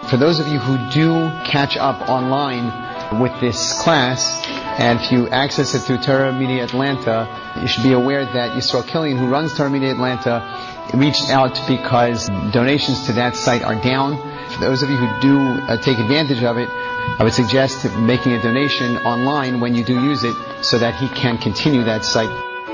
For those of you who do catch up online with this class, and if you access it through Torah Media Atlanta, you should be aware that Yisrael Killian, who runs Torah Media Atlanta, reached out because donations to that site are down. For those of you who do take advantage of it, I would suggest making a donation online when you do use it so that he can continue that site.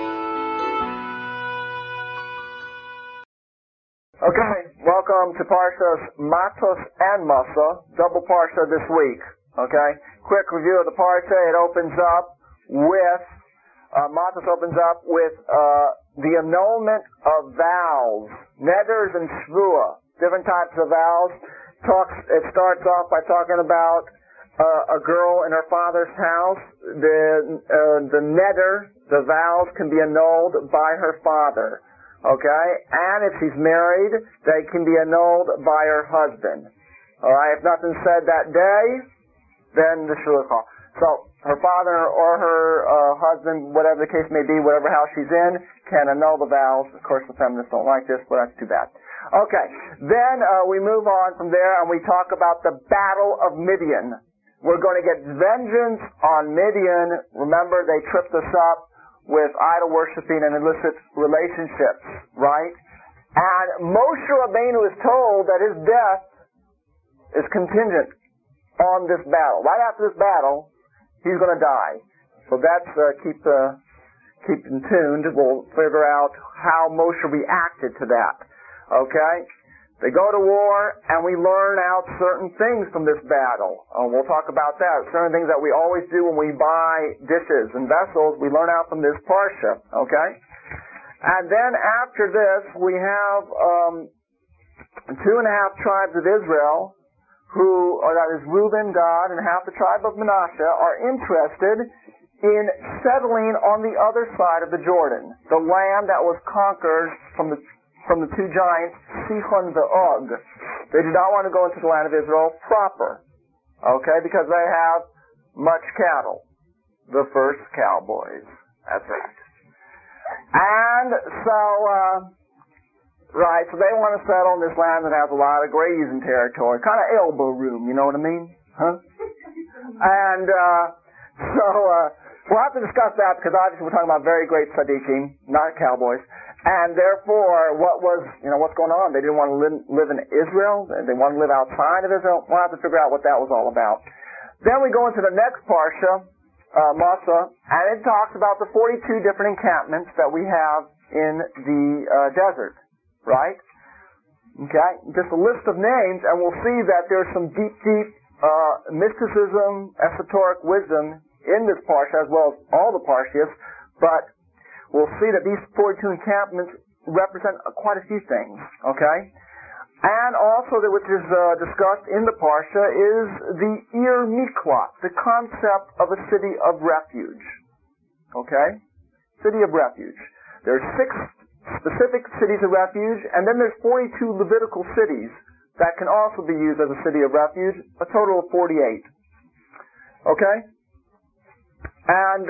Okay, welcome to Parshas Matos and Masa, double Parsha this week. Okay, quick review of the Parsha. It opens up with, Matos opens up with the annulment of vows, neders and shvua, different types of vows. It starts off by talking about a girl in her father's house. The neder, the vows, can be annulled by her father. Okay? And if she's married, they can be annulled by her husband. Alright? If nothing's said that day, then the shvua call. So, her father or her husband, whatever the case may be, whatever house she's in, can annul the vows. Of course, the feminists don't like this, but that's too bad. Okay. Then we move on from there and we talk about the Battle of Midian. We're going to get vengeance on Midian. Remember, they tripped us up with idol worshiping and illicit relationships, right? And Moshe Rabbeinu is told that his death is contingent on this battle. Right after this battle, he's going to die. So that's keep in tuned. We'll figure out how Moshe reacted to that. Okay? They go to war, and we learn out certain things from this battle. We'll talk about that. Certain things that we always do when we buy dishes and vessels, we learn out from this parsha. Okay? And then after this, we have 2.5 tribes of Israel, that is Reuben, Gad, and half the tribe of Manasseh, are interested in settling on the other side of the Jordan, the land that was conquered from the two giants, Sihon and Og. They do not want to go into the land of Israel proper, okay, because they have much cattle. The first cowboys. That's right. And so, so they want to settle in this land that has a lot of grazing territory, kind of elbow room, you know what I mean? Huh? And we'll have to discuss that because obviously we're talking about very great tzaddikim, not cowboys. And therefore, what's going on? They didn't want to live in Israel. They want to live outside of Israel. We'll have to figure out what that was all about. Then we go into the next parsha, Masa, and it talks about the 42 different encampments that we have in the desert, right? Okay, just a list of names, and we'll see that there's some deep mysticism, esoteric wisdom in this parsha, as well as all the parshas, but we'll see that these 42 encampments represent quite a few things, okay? And also, which is discussed in the Parsha, is the Ir Miklat, the concept of a city of refuge, okay? City of refuge. There's 6 specific cities of refuge, and then there's 42 Levitical cities that can also be used as a city of refuge, a total of 48, okay? And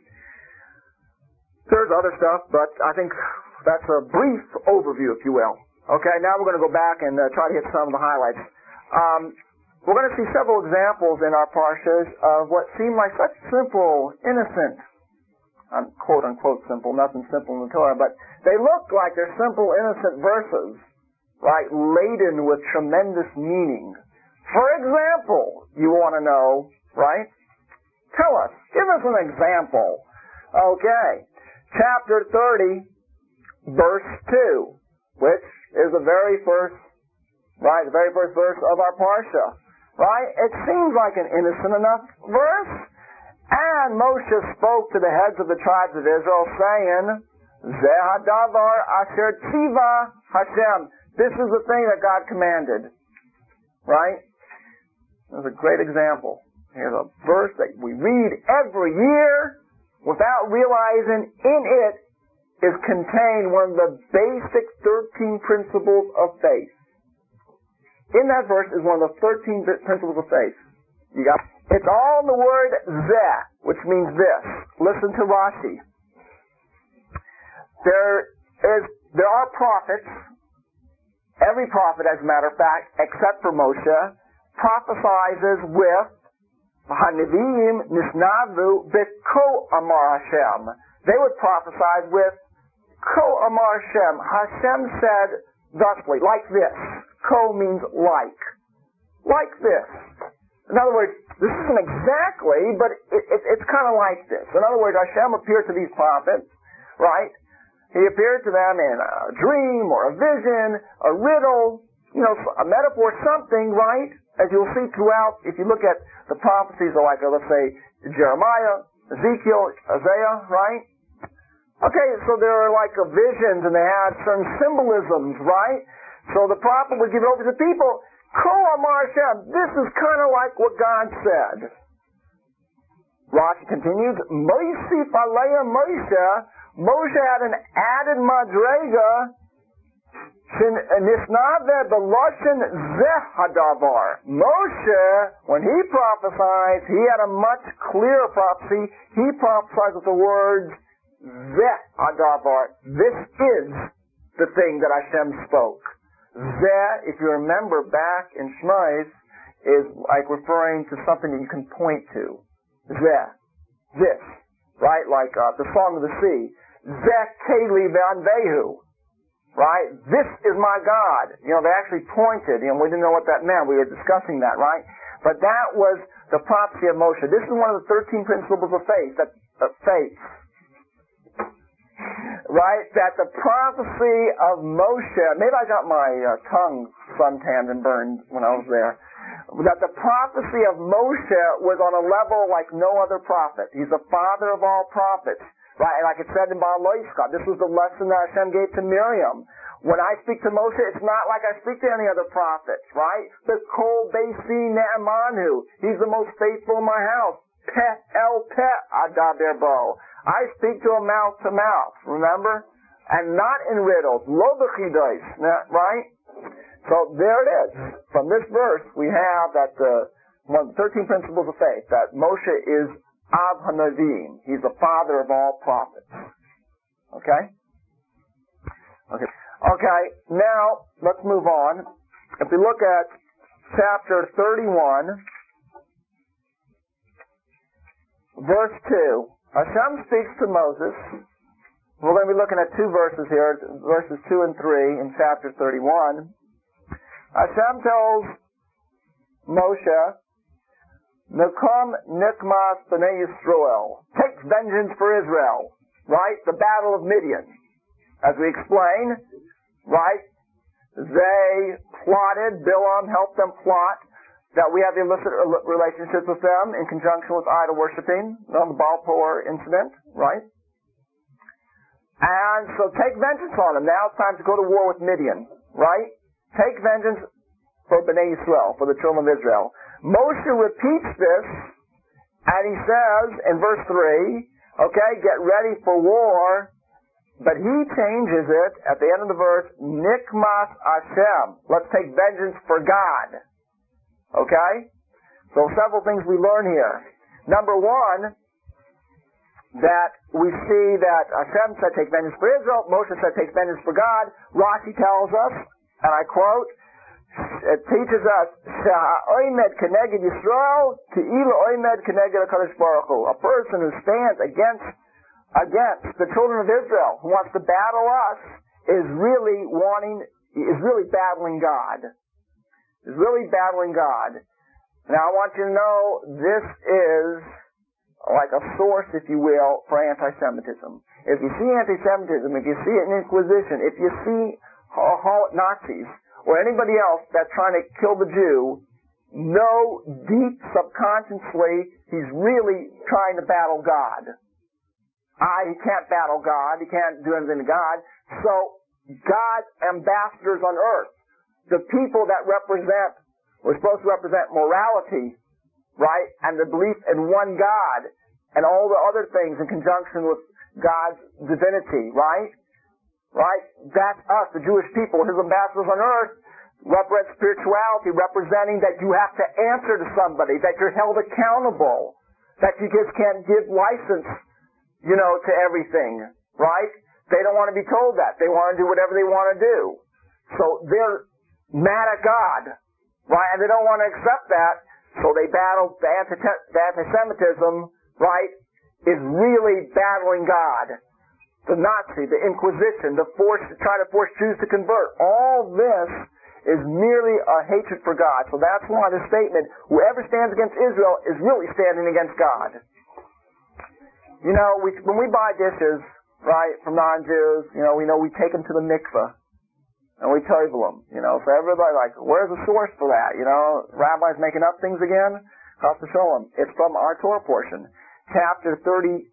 there's other stuff, but I think that's a brief overview, if you will. Okay, now we're going to go back and try to hit some of the highlights. We're going to see several examples in our parshas of what seem like such simple, innocent, quote-unquote simple, nothing simple in the Torah, but they look like they're simple, innocent verses, right, laden with tremendous meaning. For example, you want to know, right? Tell us. Give us an example. Okay. Chapter 30, verse 2, which is the very first verse of our Parsha. Right? It seems like an innocent enough verse. And Moshe spoke to the heads of the tribes of Israel, saying, Zeh hadavar asher tziva Hashem. This is the thing that God commanded. Right? That's a great example. Here's a verse that we read every year without realizing in it is contained one of the basic 13 principles of faith. In that verse is one of the 13 principles of faith. You got it? It's all in the word zeh, which means this. Listen to Rashi. There are prophets, every prophet as a matter of fact, except for Moshe, prophesizes with Hanivim Nisnavu Beko Amar Hashem. They would prophesy with Ko Amar Hashem. Hashem said thusly, like this. Ko means like. Like this. In other words, this isn't exactly, but it's kind of like this. In other words, Hashem appeared to these prophets, right? He appeared to them in a dream or a vision, a riddle, a metaphor, something, right? As you'll see throughout, if you look at the prophecies of, like, let's say, Jeremiah, Ezekiel, Isaiah, right? Okay, so there are like visions and they had certain symbolisms, right? So the prophet would give it over to the people. Ko Amar Hashem, this is kind of like what God said. Rashi continues, Moisif Aleya Moshe, Moshe had an added madrega, Nisnave Beloshin Zeh Hadavar. Moshe, when he prophesied, he had a much clearer prophecy. He prophesied with the words, Zeh Hadavar. This is the thing that Hashem spoke. Zeh, if you remember back in Shmos, is like referring to something that you can point to. Zeh. This. Right? Like the Song of the Sea. Zeh Keli Ve'anvehu. Right? This is my God. They actually pointed, we didn't know what that meant. We were discussing that, right? But that was the prophecy of Moshe. This is one of the 13 principles of faith, right? That the prophecy of Moshe, maybe I got my tongue suntanned and burned when I was there, that the prophecy of Moshe was on a level like no other prophet. He's the father of all prophets. Right, like it said in Baal Loischa, this was the lesson that Hashem gave to Miriam. When I speak to Moshe, it's not like I speak to any other prophets, right? The Kol Beisi Ne'emanu. He's the most faithful in my house. Peh el peh adaber bo. I speak to him mouth to mouth, remember? And not in riddles. Lo b'chidos, right? So there it is. From this verse, we have that one of the 13 principles of faith, that Moshe is Av HaNavim. He's the father of all prophets. Okay? Okay, now let's move on. If we look at chapter 31, verse 2, Hashem speaks to Moses. We're going to be looking at two verses here, verses 2 and 3 in chapter 31. Hashem tells Moshe, Nakom Nikmas B'nai Yisrael. Take vengeance for Israel. Right? The battle of Midian. As we explain, right? They plotted, Bilam helped them plot that we have illicit relationships with them in conjunction with idol worshiping, on the Baal Peor incident, right? And so take vengeance on them. Now it's time to go to war with Midian, right? Take vengeance for B'nai Yisrael, for the children of Israel. Moshe repeats this, and he says in verse 3, okay, get ready for war, but he changes it at the end of the verse, Nikmas Hashem. Let's take vengeance for God. Okay? So several things we learn here. Number one, that we see that Hashem said take vengeance for Israel, Moshe said take vengeance for God. Rashi tells us, and I quote, it teaches us, Oimed keneged Yisrael, Te'ila oimed keneged HaKadosh Baruch Hu. A person who stands against the children of Israel, who wants to battle us, is really battling God. Is really battling God. Now I want you to know, this is like a source, if you will, for anti-Semitism. If you see anti-Semitism, if you see an Inquisition, if you see Nazis, or anybody else that's trying to kill the Jew, know deep subconsciously he's really trying to battle God. He can't battle God. He can't do anything to God. So, God's ambassadors on earth, the people that we're supposed to represent morality, right, and the belief in one God, and all the other things in conjunction with God's divinity, right? Right? That's us, the Jewish people, his ambassadors on earth, represent spirituality, representing that you have to answer to somebody, that you're held accountable, that you just can't give license, to everything, right? They don't want to be told that. They want to do whatever they want to do. So they're mad at God. right? And they don't want to accept that, so they battle the anti-Semitism, right, is really battling God. The Nazi, the Inquisition, try to force Jews to convert. All this is merely a hatred for God. So that's why the statement, whoever stands against Israel is really standing against God. You know, when we buy dishes, right, from non-Jews, we take them to the mikveh. And we tevel them, So everybody where's the source for that? Rabbis making up things again? Chas v'sholom. It's from our Torah portion. Chapter 31,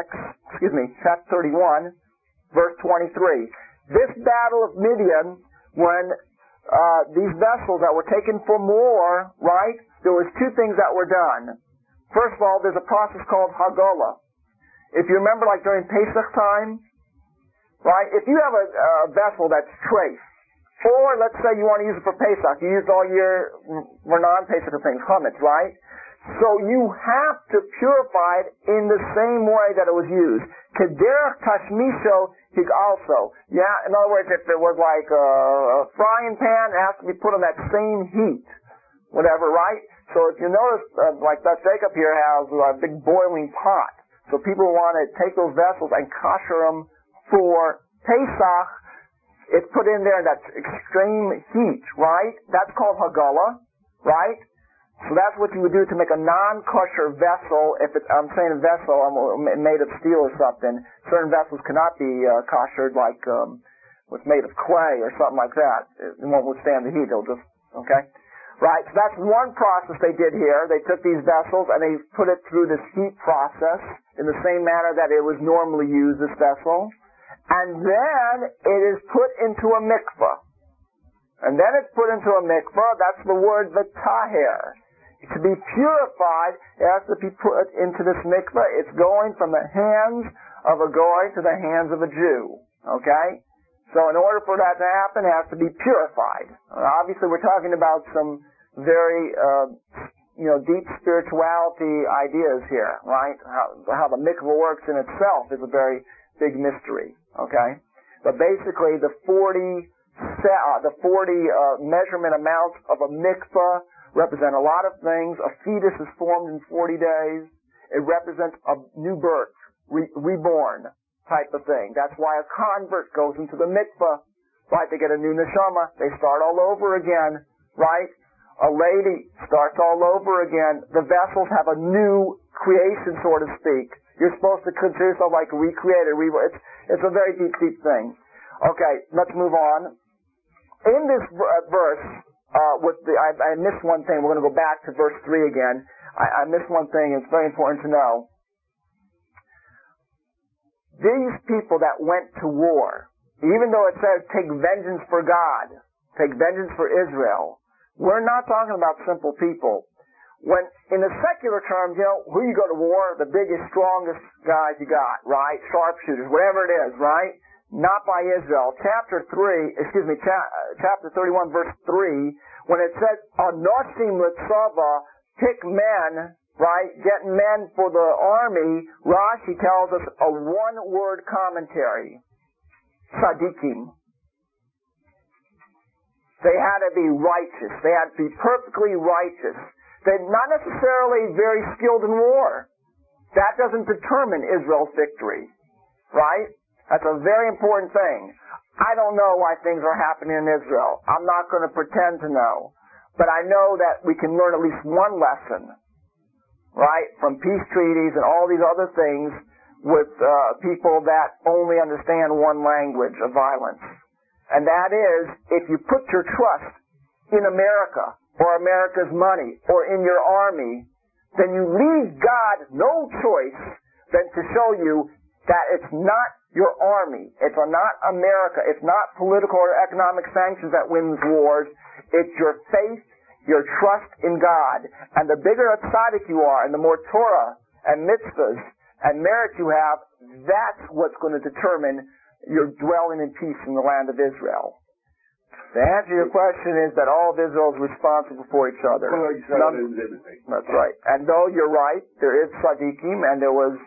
verse 23. This battle of Midian, when these vessels that were taken from war, right, there was two things that were done. First of all, there's a process called Hagala. If you remember, during Pesach time, right, if you have a vessel that's treif, or let's say you want to use it for Pesach, you used all your non-Pesach things, chametz, right? So you have to purify it in the same way that it was used. Kederach tashmisho hig also. Yeah, in other words, if it was like a frying pan, it has to be put on that same heat. Whatever, right? So if you notice, like that Jacob here has a big boiling pot. So people want to take those vessels and kosher them for Pesach. It's put in there in that extreme heat, right? That's called Hagala, right? So that's what you would do to make a non-kosher vessel. I'm saying a vessel made of steel or something. Certain vessels cannot be koshered, like what's made of clay or something like that. It won't withstand the heat. It'll just, okay? Right, so that's one process they did here. They took these vessels and they put it through this heat process in the same manner that it was normally used, this vessel. And then it is put into a mikveh. And then it's put into a mikveh. That's the word v'taher. To be purified, it has to be put into this mikveh. It's going from the hands of a goy to the hands of a Jew. Okay? So in order for that to happen, it has to be purified. Obviously, we're talking about some very, deep spirituality ideas here, right? How the mikveh works in itself is a very big mystery. Okay? But basically, the 40 measurement amounts of a mikveh represent a lot of things. A fetus is formed in 40 days. It represents a new birth, reborn type of thing. That's why a convert goes into the mikveh, right? They get a new neshama. They start all over again, right? A lady starts all over again. The vessels have a new creation, so to speak. You're supposed to consider yourself like recreated. It's a very deep, deep thing. Okay, let's move on. In this verse, I missed one thing. We're going to go back to verse 3 again. I missed one thing. It's very important to know. These people that went to war, even though it says take vengeance for God, take vengeance for Israel, we're not talking about simple people. When, in the secular terms, who you go to war, the biggest, strongest guys you got, right? Sharpshooters, whatever it is, right? Not by Israel. Chapter 31, verse 3, when it says, Anoshim Litzava, pick men, right? Get men for the army, Rashi tells us a one-word commentary. Tzadikim. They had to be righteous. They had to be perfectly righteous. They're not necessarily very skilled in war. That doesn't determine Israel's victory. Right? That's a very important thing. I don't know why things are happening in Israel. I'm not going to pretend to know. But I know that we can learn at least one lesson, right, from peace treaties and all these other things with people that only understand one language of violence. And that is, if you put your trust in America or America's money or in your army, then you leave God no choice than to show you that it's not your army, it's not America, it's not political or economic sanctions that wins wars, it's your faith, your trust in God. And the bigger a tzaddik you are, and the more Torah and mitzvahs and merit you have, that's what's going to determine your dwelling in peace in the land of Israel. The answer to your question is that all of Israel is responsible for each other. That's right. And though you're right, there is tzaddikim, and there was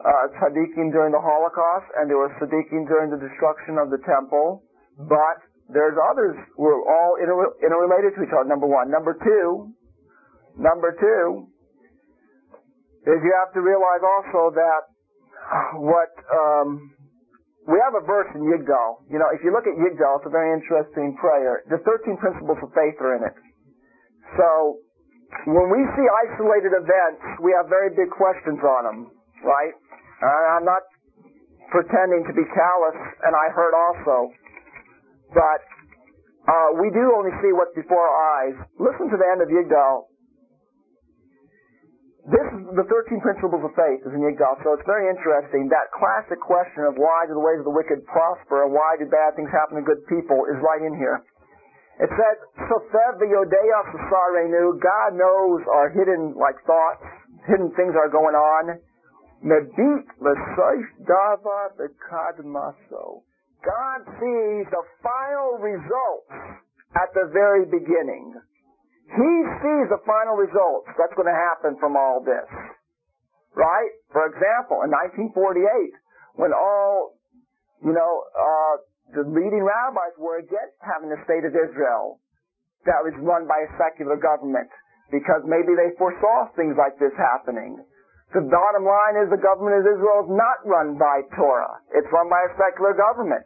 tzaddikim during the Holocaust, and there was tzaddikim during the destruction of the temple, but there's others who are all interrelated to each other, number one. Number two is you have to realize also that we have a verse in Yigdal. You know, if you look at Yigdal, it's a very interesting prayer. The 13 principles of faith are in it. So, when we see isolated events, we have very big questions on them, right? I'm not pretending to be callous, and I hurt also. But we do only see what's before our eyes. Listen to the end of Yigdal. This is the 13 principles of faith is in Yigdal, so it's very interesting. That classic question of why do the ways of the wicked prosper and why do bad things happen to good people is right in here. It says, Sofev v'yodeya s'sarenu, God knows our hidden thoughts, hidden things are going on. Mebit l'soif dava b'kadmaso. God sees the final results at the very beginning. He sees the final results that's going to happen from all this. Right? For example, in 1948, when all, the leading rabbis were against having the state of Israel that was run by a secular government because maybe they foresaw things like this happening. The bottom line is the government of Israel is not run by Torah. It's run by a secular government.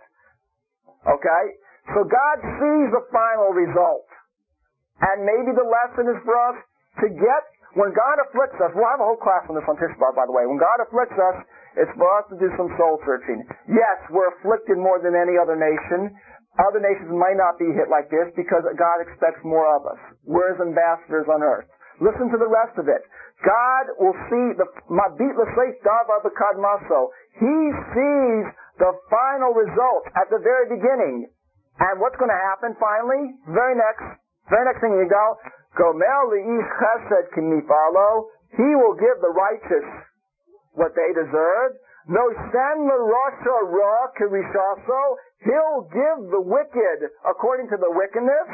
Okay? So God sees the final result. And maybe the lesson is for us to get, when God afflicts us, we'll have a whole class on this on Tisha B'Av, by the way. When God afflicts us, it's for us to do some soul searching. Yes, we're afflicted more than any other nation. Other nations might not be hit like this because God expects more of us. We're His ambassadors on earth. Listen to the rest of it. God will see the Mabit l'seif dava b'kadmaso. He sees the final result at the very beginning. And what's going to happen finally? Very next thing you go, Gomer li'ish chesed kimifalo. He will give the righteous what they deserve. No sen l'rasha ra kirishaso. He'll give the wicked according to the wickedness.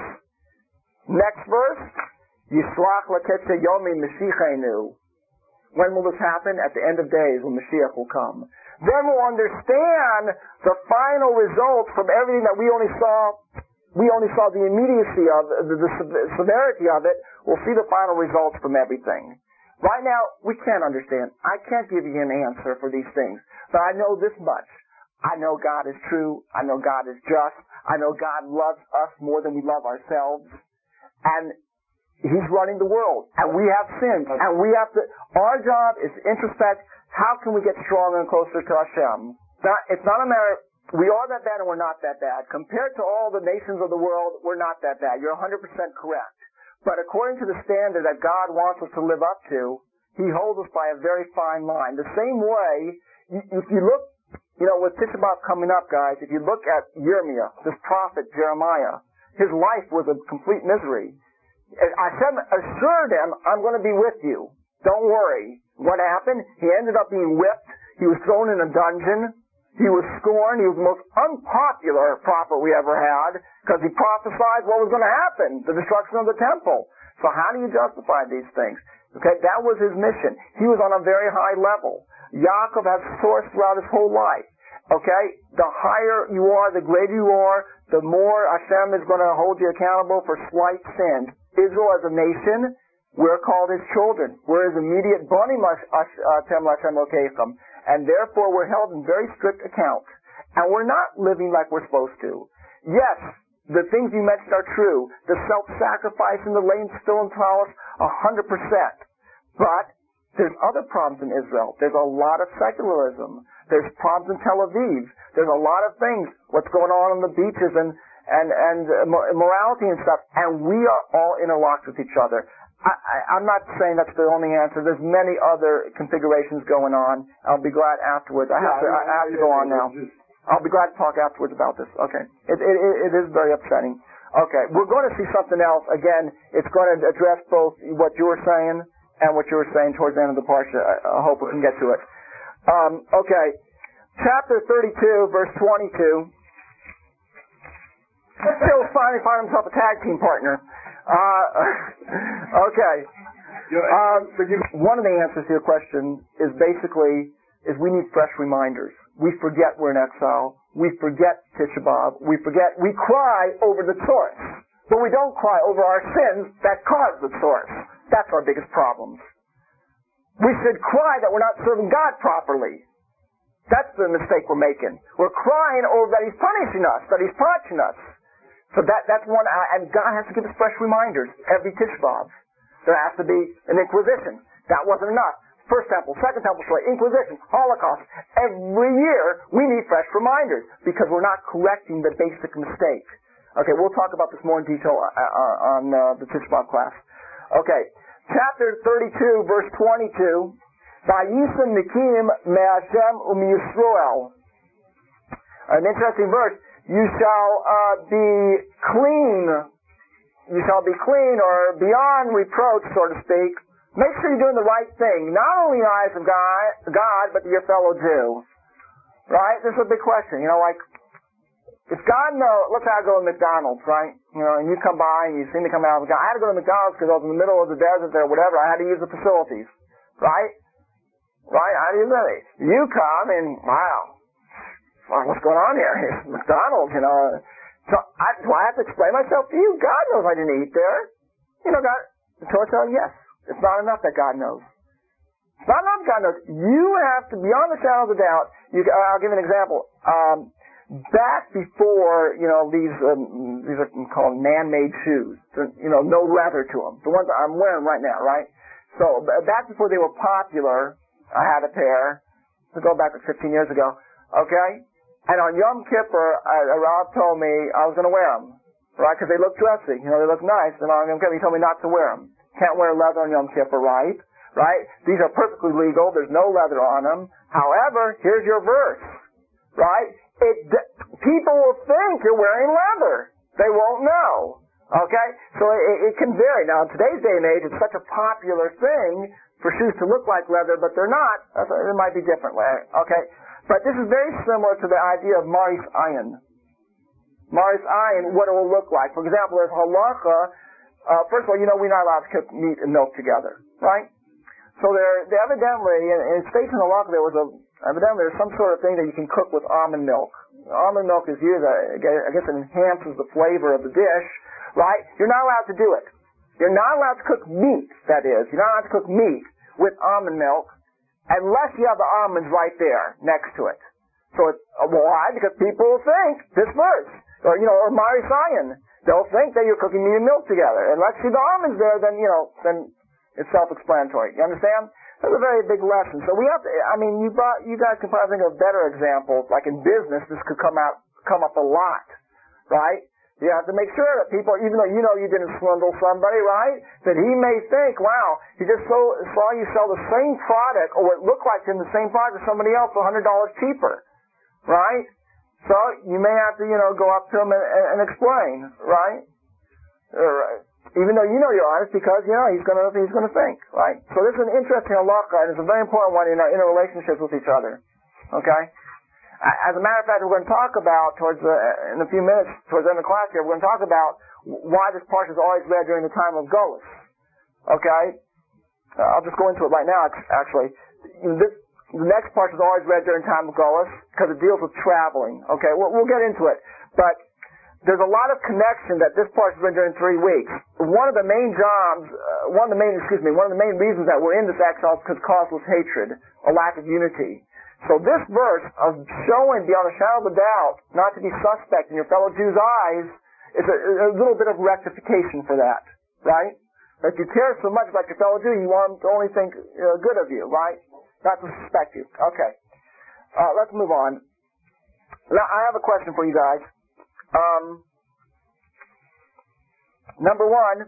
Next verse. Yishlach l'ketze yomi mashiachenu. When will this happen? At the end of days when Mashiach will come. Then we'll understand the final results from everything that we only saw the immediacy of, the severity of it. We'll see the final results from everything. Right now, we can't understand. I can't give you an answer for these things. But I know this much. I know God is true. I know God is just. I know God loves us more than we love ourselves. And He's running the world. And we have sins. And we have to, our job is to introspect. How can we get stronger and closer to Hashem? It's not a matter, we are that bad and we're not that bad. Compared to all the nations of the world, we're not that bad. You're 100% correct. But according to the standard that God wants us to live up to, He holds us by a very fine line. The same way, if you look, with Tisha B'Av coming up, guys, if you look at Yirmiyah, this prophet Jeremiah, his life was a complete misery. Hashem assured him, I'm going to be with you. Don't worry. What happened? He ended up being whipped. He was thrown in a dungeon. He was scorned. He was the most unpopular prophet we ever had because he prophesied what was going to happen, the destruction of the temple. So how do you justify these things? Okay, that was his mission. He was on a very high level. Yaakov has sourced throughout his whole life. Okay, the higher you are, the greater you are, the more Hashem is going to hold you accountable for slight sins. Israel as a nation, we're called His children. We're His immediate Bani Tem Lashem Lokechem. And therefore we're held in very strict account. And we're not living like we're supposed to. Yes, the things you mentioned are true. The self-sacrifice and the laying still in talis, 100%. But there's other problems in Israel. There's a lot of secularism. There's problems in Tel Aviv. There's a lot of things. What's going on the beaches and morality and stuff. And we are all interlocked with each other. I'm not saying that's the only answer. There's many other configurations going on. I'll be glad afterwards. I have to go on now. I'll be glad to talk afterwards about this. Okay. It is very upsetting. Okay. We're going to see something else. Again, it's going to address both what you were saying and what you were saying towards the end of the parsha. I hope we can get to it. Okay. Chapter 32, verse 22. Still finally find himself a tag team partner. Okay. One of the answers to your question is basically we need fresh reminders. We forget we're in exile. we forget Tisha B'Av. We cry over the source. But we don't cry over our sins that caused the source. That's our biggest problem. We should cry that we're not serving God properly. That's the mistake we're making. We're crying over that He's punishing us, that He's punishing us. So that's one, and God has to give us fresh reminders every Tisha B'Av. There has to be an inquisition. That wasn't enough. First Temple, Second Temple, Inquisition, Holocaust. Every year we need fresh reminders because we're not correcting the basic mistake. Okay, we'll talk about this more in detail on the Tisha B'Av class. Okay, chapter 32, verse 22. Vayisem Nikim me'Hashem u'miyisroel. An interesting verse. You shall be clean. You shall be clean or beyond reproach, so to speak. Make sure you're doing the right thing, not only in the eyes of God, but to your fellow Jew. Right? This is a big question. Like, if God knows, let's say I go to McDonald's, right? And you come by and you see me come out of McDonald's. I had to go to McDonald's because I was in the middle of the desert there, whatever. I had to use the facilities. Right? Right? How do you know it? You come and, wow, what's going on here? It's McDonald's, So do I have to explain myself to you? God knows I didn't eat there. God, the Torah tells yes. It's not enough that God knows. It's not enough God knows. You have to, beyond the shadow of a doubt, I'll give an example. Back before, these are called man-made shoes. No leather to them. The ones that I'm wearing right now, right? So, back before they were popular, I had a pair. Let's go back 15 years ago. Okay? And on Yom Kippur, Rob told me I was going to wear them. Right? Because they look dressy. They look nice. And on Yom Kippur, he told me not to wear them. Can't wear leather on Yom Kippur, right? Right? These are perfectly legal. There's no leather on them. However, here's your verse. Right? People will think you're wearing leather. They won't know. Okay? So it can vary. Now, in today's day and age, it's such a popular thing for shoes to look like leather, but they're not. It might be different. Okay? But this is very similar to the idea of Maris Ayin. Maris Ayin, what it will look like. For example, there's halacha. First of all, we're not allowed to cook meat and milk together, right? So there evidently, in states in halacha, evidently there's some sort of thing that you can cook with almond milk. Almond milk is used, I guess it enhances the flavor of the dish, right? You're not allowed to do it. You're not allowed to cook meat, that is. You're not allowed to cook meat with almond milk unless you have the almonds right there next to it. So why? Because people will think this verse, or Maris Ayin. They'll think that you're cooking meat and milk together. Unless you see the almonds there, then it's self-explanatory. You understand? That's a very big lesson. So we have to, you guys can probably think of better examples. Like in business, this could come up a lot. Right? You have to make sure that people, even though you didn't swindle somebody, right? That he may think, wow, he just saw you sell the same product, or what looked like the same product to somebody else for $100 cheaper. Right? So you may have to, go up to him and explain, right? Even though you're honest, because he's going to think, right? So this is an interesting halacha, and it's a very important one in our interrelationships with each other. Okay? As a matter of fact, we're going to talk about in a few minutes towards the end of the class here, we're going to talk about why this parsha is always read during the time of Golus. Okay? I'll just go into it right now. Actually, the next part is always read during time of Golus because it deals with traveling. Okay, we'll get into it. But there's a lot of connection that this part is read during 3 weeks. One of the main reasons that we're in this exile is because causeless hatred, a lack of unity. So this verse of showing beyond a shadow of a doubt not to be suspect in your fellow Jews' eyes is a little bit of rectification for that, right? That you care so much about your fellow Jew, you want them to only think good of you, right? Not to suspect you. Okay. Let's move on. Now, I have a question for you guys. Number one,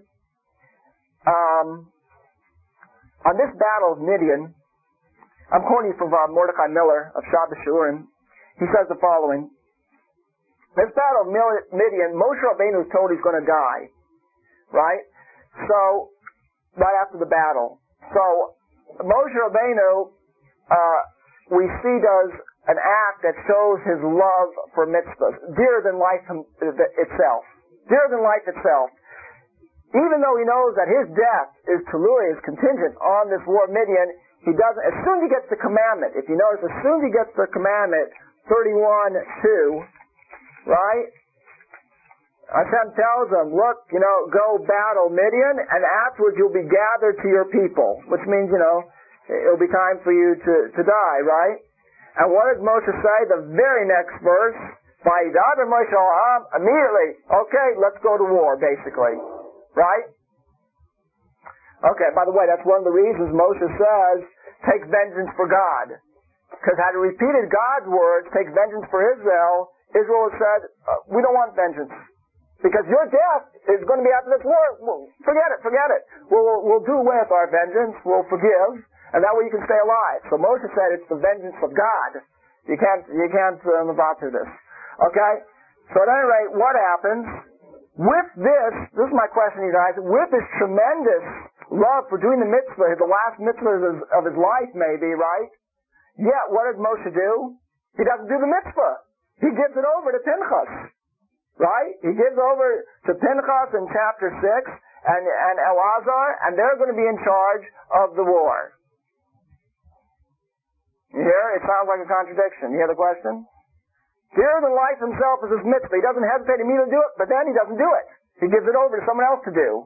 on this battle of Midian, I'm quoting from Mordecai Miller of Shabbos Shurim. He says the following. This battle of Midian, Moshe Rabbeinu is told he's going to die. Right? So, right after the battle. So, Moshe Rabbeinu, we see does an act that shows his love for mitzvahs, dearer than life itself. Dearer than life itself. Even though he knows that his death is contingent on this war of Midian, he doesn't, as soon as he gets the commandment, if you notice, as soon as he gets the commandment 31:2, right? Hashem tells them, look, go battle Midian, and afterwards you'll be gathered to your people, which means, it'll be time for you to die, right? And what does Moshe say? The very next verse, Vayidaber Moshe al-Ha'am, immediately, okay, let's go to war, basically, right? Okay, by the way, that's one of the reasons Moshe says, take vengeance for God. Because had he repeated God's words, take vengeance for Israel, Israel has said, we don't want vengeance. Because your death is going to be after this war. Forget it. We'll do away with our vengeance. We'll forgive. And that way you can stay alive. So Moshe said it's the vengeance of God. You can't move out through this. Okay? So at any rate, what happens? With this is my question to you guys, with this tremendous love for doing the mitzvah, the last mitzvah of his life maybe, right? Yet, what does Moshe do? He doesn't do the mitzvah. He gives it over to Pinchas. Right? He gives over to Pinchas in chapter 6 and Eleazar, and they're going to be in charge of the war. You hear? It sounds like a contradiction. You hear the question? Dearer than life himself is his mitzvah. He doesn't hesitate immediately to do it, but then he doesn't do it. He gives it over to someone else to do.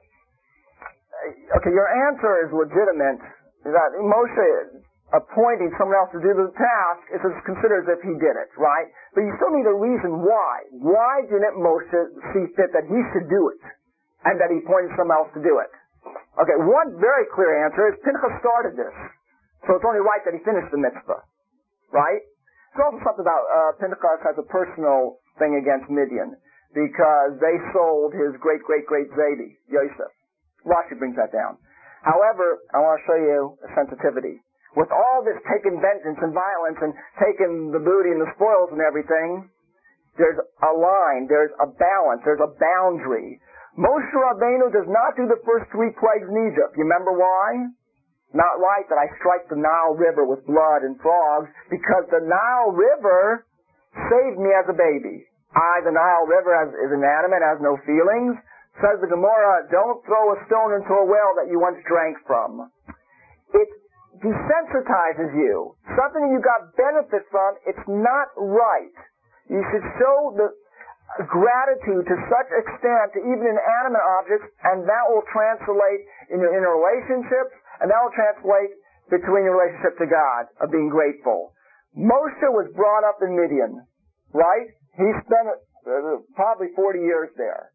Okay, your answer is legitimate. That Moshe appointing someone else to do the task is considered as if he did it, right? But you still need a reason why. Why didn't Moshe see fit that he should do it and that he appointed someone else to do it? Okay, one very clear answer is Pinchas started this. So it's only right that he finished the mitzvah, right? There's also something about Pinchas has a personal thing against Midian because they sold his great-great-great Zaidi, Yosef. Rashi brings that down. However, I want to show you a sensitivity. With all this taking vengeance and violence and taking the booty and the spoils and everything, there's a line, there's a balance, there's a boundary. Moshe Rabbeinu does not do the first 3 plagues in Egypt. You remember why? Not right that I strike the Nile River with blood and frogs, because the Nile River saved me as a baby. The Nile River is inanimate, has no feelings. Says the Gemara, don't throw a stone into a well that you once drank from. It desensitizes you. Something that you got benefit from, it's not right. You should show the gratitude to such extent to even inanimate objects, and that will translate in your relationships, and that will translate between your relationship to God, of being grateful. Moshe was brought up in Midian, right? He spent probably 40 years there.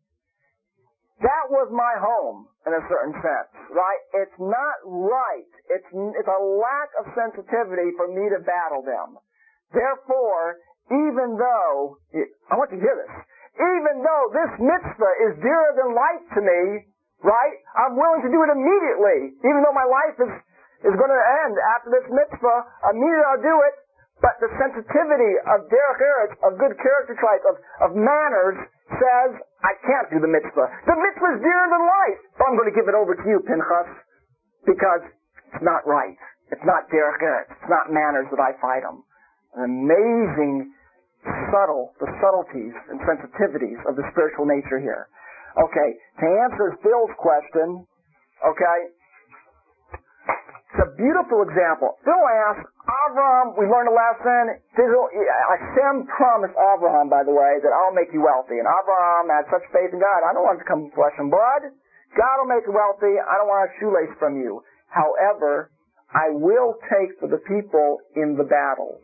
That was my home, in a certain sense, right? It's not right. It's a lack of sensitivity for me to battle them. Therefore, even though, I want you to hear this, even though this mitzvah is dearer than life to me, right? I'm willing to do it immediately, even though my life is going to end after this mitzvah. Immediately I'll do it, but the sensitivity of derech eretz, of good character traits, of manners, says, I can't do the mitzvah. The mitzvah is dearer than life. So I'm going to give it over to you, Pinchas, because it's not right. It's not derech eretz. It's not manners that I fight them. An amazing the subtleties and sensitivities of the spiritual nature here. Okay, to answer Phil's question, okay, it's a beautiful example. Phil asked, Avraham, we learned a lesson. Hashem promised Avraham, by the way, that I'll make you wealthy. And Avraham had such faith in God. I don't want it to come from flesh and blood. God will make you wealthy. I don't want a shoelace from you. However, I will take for the people in the battle.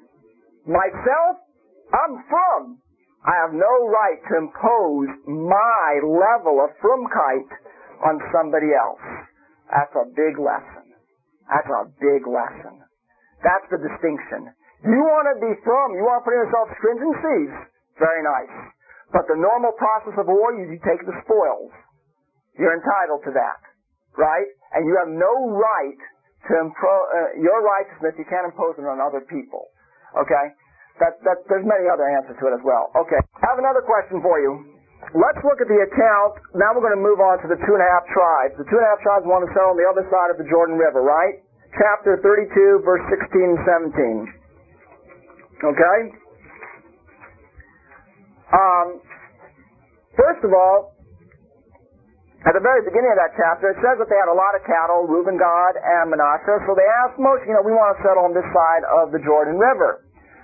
Myself, I'm from. I have no right to impose my level of frumkeit on somebody else. That's a big lesson. That's a big lesson. That's the distinction. You want to be from, you want to put in yourself stringencies, very nice. But the normal process of war, you take the spoils. You're entitled to that, right? And you have no right to your righteousness, you can't impose it on other people. Okay? There's many other answers to it as well. Okay. I have another question for you. Let's look at the account. Now we're going to move on to the 2.5 tribes. The 2.5 tribes want to settle on the other side of the Jordan River, right? Chapter 32, verse 16 and 17. Okay? First of all, at the very beginning of that chapter, it says that they had a lot of cattle, Reuben, Gad, and Manasseh. So they asked Moshe, we want to settle on this side of the Jordan River.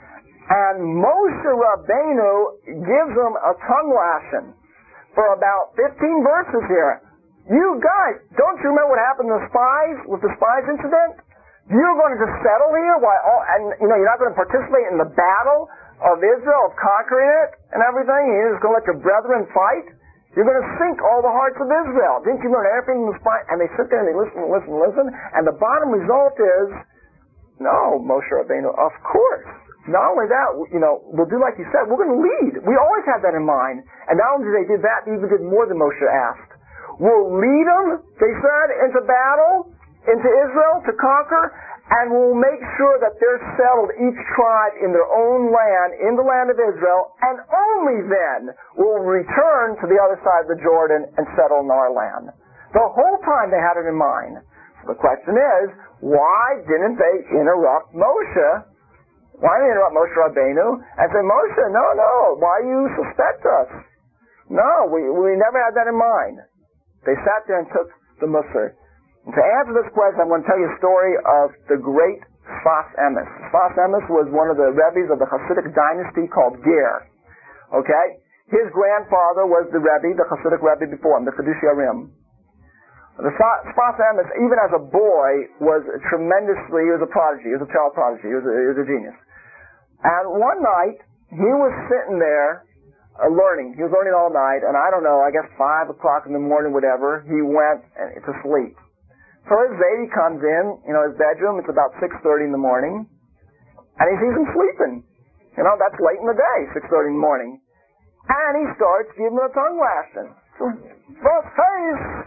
And Moshe Rabbeinu gives them a tongue lashing for about 15 verses here. You guys, don't you remember what happened to the spies, with the spies incident? You're going to just settle here you're not going to participate in the battle of Israel, of conquering it and everything? You're just going to let your brethren fight? You're going to sink all the hearts of Israel. Didn't you learn everything in the spy? And they sit there and they listen. And the bottom result is, no, Moshe Rabbeinu, of course. Not only that, we'll do like you said, we're going to lead. We always had that in mind. And not only did they do that, they even did more than Moshe asked. We'll lead them, they said, into battle, into Israel to conquer, and we'll make sure that they're settled, each tribe in their own land, in the land of Israel, and only then will return to the other side of the Jordan and settle in our land. The whole time they had it in mind. So the question is, why didn't they interrupt Moshe? Why didn't they interrupt Moshe Rabbeinu and say, Moshe, no, why you suspect us? No, we never had that in mind. They sat there and took the Musar. And to answer this question, I'm going to tell you a story of the great Sfas Emes. Sfas Emes was one of the Rebbes of the Hasidic dynasty called Ger. Okay? His grandfather was the Rebbe, the Hasidic Rebbe before him, the Chiddushei HaRim. The Sfas Emes, even as a boy, he was a prodigy, he was a child prodigy, he was a genius. And one night, he was sitting there learning. He was learning all night, and I don't know, I guess 5 o'clock in the morning, whatever, he went to sleep. So his Zaidi comes in, his bedroom, it's about 6:30 in the morning, and he sees him sleeping. That's late in the day, 6:30 in the morning. And he starts giving him a tongue lashing. So, hey,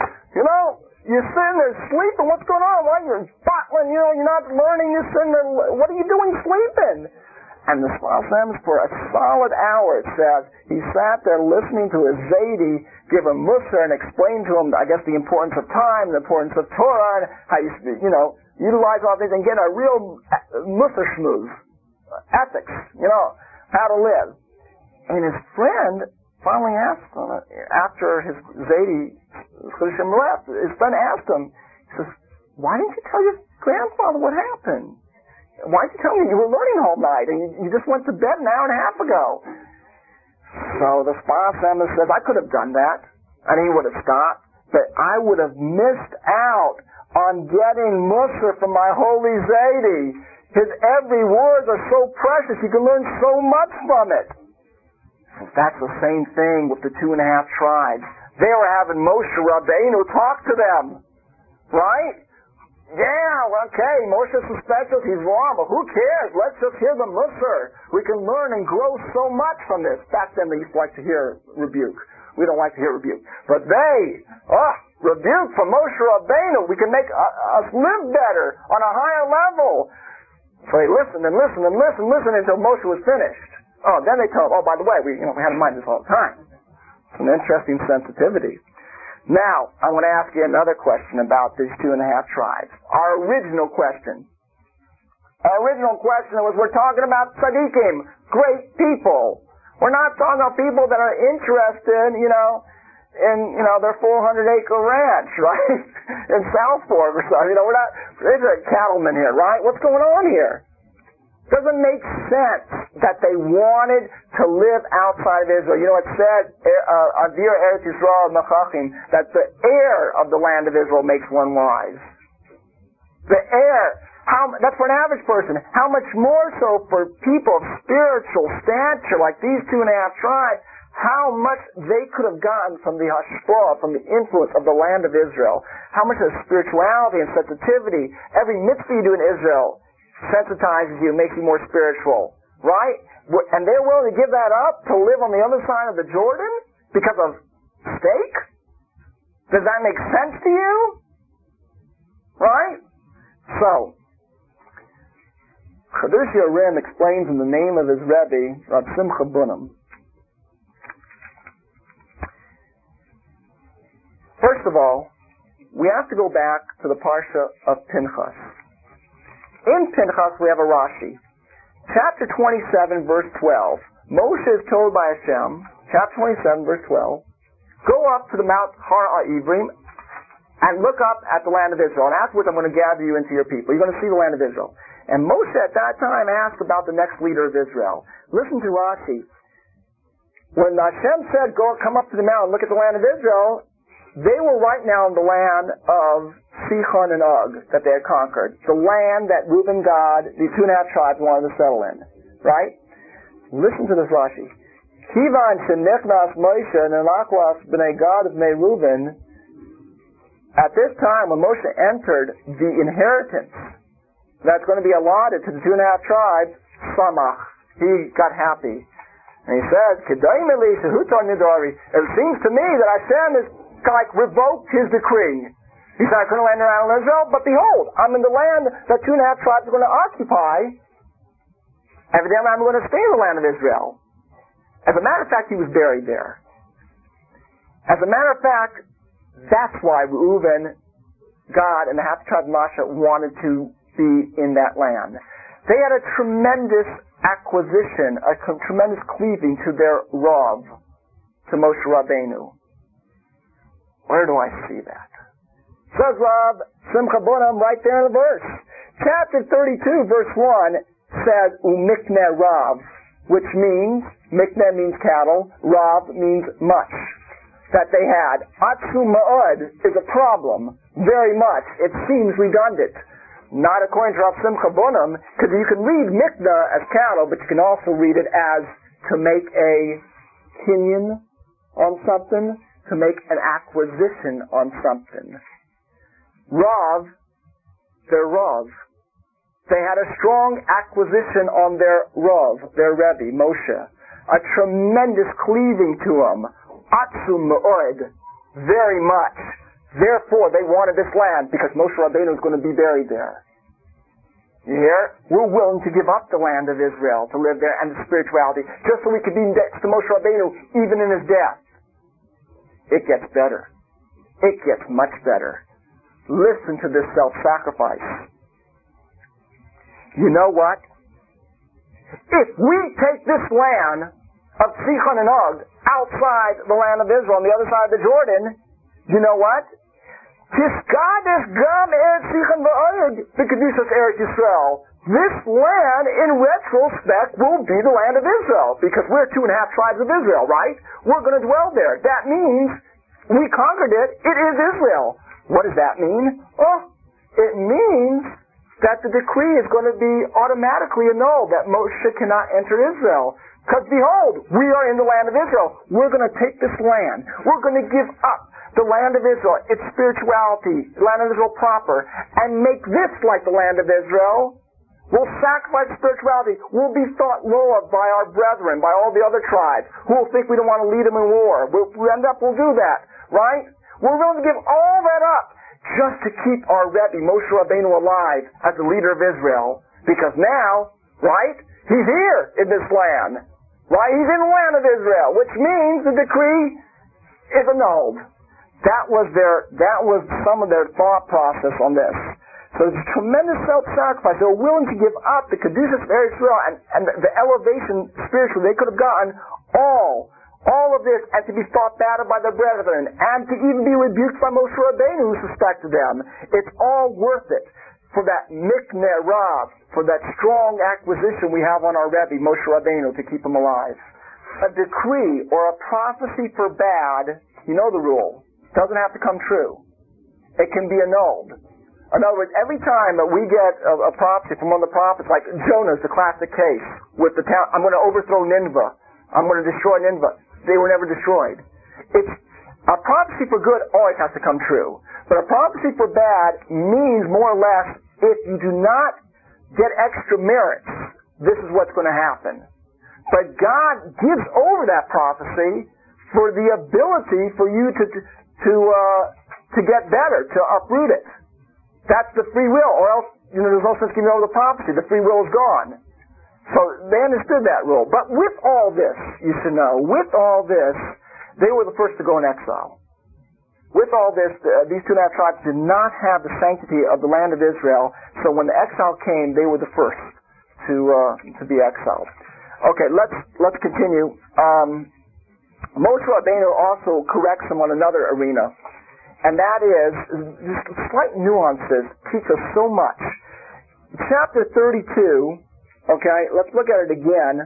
you're sitting there sleeping, what's going on? Why you're bottling, you're not learning, you're sitting there, what are you doing sleeping? And the Sfas Emes, for a solid hour, it says, he sat there listening to his Zaidi give him Musar and explain to him, I guess, the importance of time, the importance of Torah, and how you, utilize all things and get a real Musar schmooze, ethics, how to live. And his friend finally asked him, after his Zaidi, Chiddushim left, his friend asked him, he says, why didn't you tell your grandfather what happened? Why didn't you tell me you were learning all night and you just went to bed an hour and a half ago? So the Sfas Emes says, I could have done that, and he would have stopped, but I would have missed out on getting Musar from my holy Zaidi. His every words are so precious, you can learn so much from it. That's the same thing with the 2.5 tribes. They were having Moshe Rabbeinu talk to them, right? Yeah, okay, Moshe's suspicious, he's wrong, but who cares? Let's just hear the Musar. We can learn and grow so much from this. Back then they used to like to hear rebuke. We don't like to hear rebuke. But rebuke from Moshe Rabbeinu. We can make us live better on a higher level. So they listened until Moshe was finished. Oh, then they tell him, by the way, we had in mind this all the time. It's an interesting sensitivity. Now, I want to ask you another question about these 2.5 tribes. Our original question was, we're talking about tzaddikim, great people. We're not talking about people that are interested, in their 400-acre ranch, right? In South Fork or something. There's a cattleman here, right? What's going on here? Doesn't make sense that they wanted to live outside of Israel. It said, Avir Eretz Yisrael Machachim, that the air of the land of Israel makes one wise. The air, that's for an average person. How much more so for people of spiritual stature like these 2.5 tribes, how much they could have gotten from the hashpah, from the influence of the land of Israel. How much of spirituality and sensitivity, every mitzvah you do in Israel sensitizes you, makes you more spiritual, right? And they're willing to give that up to live on the other side of the Jordan because of steak? Does that make sense to you? Right? So, Chiddushei HaRim explains in the name of his Rebbe, Rav Simcha Bunim. First of all, we have to go back to the Parsha of Pinchas. In Pinchas, we have a Rashi. Chapter 27, verse 12. Moshe is told by Hashem, chapter 27, verse 12, go up to the Mount Har Ha'ivrim and look up at the land of Israel. And afterwards I'm going to gather you into your people. You're going to see the land of Israel. And Moshe at that time asked about the next leader of Israel. Listen to Rashi. When Hashem said, go come up to the mountain, look at the land of Israel, they were right now in the land of Sichon and Og that they had conquered. The land that Reuben, Gad, the 2.5 tribes wanted to settle in. Right? Listen to this Rashi. Kivan shenichnas Moshe nelachlas b'nei Gad b'nei Reuben. At this time, when Moshe entered the inheritance that's going to be allotted to the 2.5 tribes, samach, he got happy. And he said, it seems to me that Hashem has revoked his decree. He said, I couldn't land around in Israel, but behold, I'm in the land that 2.5 tribes are going to occupy. Evidently, I'm going to stay in the land of Israel. As a matter of fact, he was buried there. As a matter of fact, that's why Reuben, Gad, and the half tribe of Manasseh wanted to be in that land. They had a tremendous acquisition, a tremendous cleaving to their Rav, to Moshe Rabbeinu. Where do I see that? Says Rav Simcha Bunim right there in the verse. Chapter 32, verse 1 says, Umikneh Rav, which means, Mikneh means cattle, Rav means much, that they had. Atsu Ma'od is a problem, very much. It seems redundant. Not according to Rav Simcha Bunim, because you can read Mikneh as cattle, but you can also read it as to make a kinyan on something, to make an acquisition on something. Rav, their Rav. They had a strong acquisition on their Rav, their Rebbe, Moshe. A tremendous cleaving to him. Atzum Me'od. Very much. Therefore, they wanted this land because Moshe Rabbeinu was going to be buried there. You hear? We're willing to give up the land of Israel to live there and the spirituality just so we could be next to Moshe Rabbeinu even in his death. It gets better. It gets much better. Listen to this self-sacrifice. You know what? If we take this land of Sichon and Og outside the land of Israel on the other side of the Jordan, you know what? Tiskades gam eretz Sichon v'Og v'kedushas eretz Yisrael. This land, in retrospect, will be the land of Israel because we're 2.5 tribes of Israel, right? We're going to dwell there. That means we conquered it. It is Israel. What does that mean? Oh, it means that the decree is going to be automatically annulled, that Moshe cannot enter Israel. Because behold, we are in the land of Israel. We're going to take this land. We're going to give up the land of Israel, its spirituality, the land of Israel proper, and make this like the land of Israel. We'll sacrifice spirituality. We'll be thought low of by our brethren, by all the other tribes, who will think we don't want to lead them in war. We'll do that, right? We're willing to give all that up just to keep our Rebbe, Moshe Rabbeinu, alive as the leader of Israel. Because now, right, he's here in this land. Right? He's in the land of Israel, which means the decree is annulled. That was some of their thought process on this. So it's a tremendous self-sacrifice. They were willing to give up the Kedushas of Eretz Yisrael and the elevation spiritually they could have gotten all of this, and to be thought bad of by their brethren, and to even be rebuked by Moshe Rabbeinu who suspected them. It's all worth it for that Mikneh Rav, for that strong acquisition we have on our Rebbe, Moshe Rabbeinu, to keep him alive. A decree or a prophecy for bad, you know the rule, doesn't have to come true. It can be annulled. In other words, every time that we get a prophecy from one of the prophets, like Jonah's the classic case, with the town, I'm going to overthrow Nineveh, I'm going to destroy Nineveh. They were never destroyed. It's a prophecy for good always has to come true. But a prophecy for bad means more or less, if you do not get extra merits, this is what's going to happen. But God gives over that prophecy for the ability for you to get better, to uproot it. That's the free will, or else there's no sense giving over the prophecy. The free will is gone. So they understood that rule. But with all this, you should know, with all this, they were the first to go in exile. With all this, these 2.5 tribes did not have the sanctity of the land of Israel, so when the exile came, they were the first to be exiled. Okay, let's continue. Moshe Rabbeinu also corrects them on another arena. and that is, just slight nuances teach us so much. Chapter 32, okay, let's look at it again.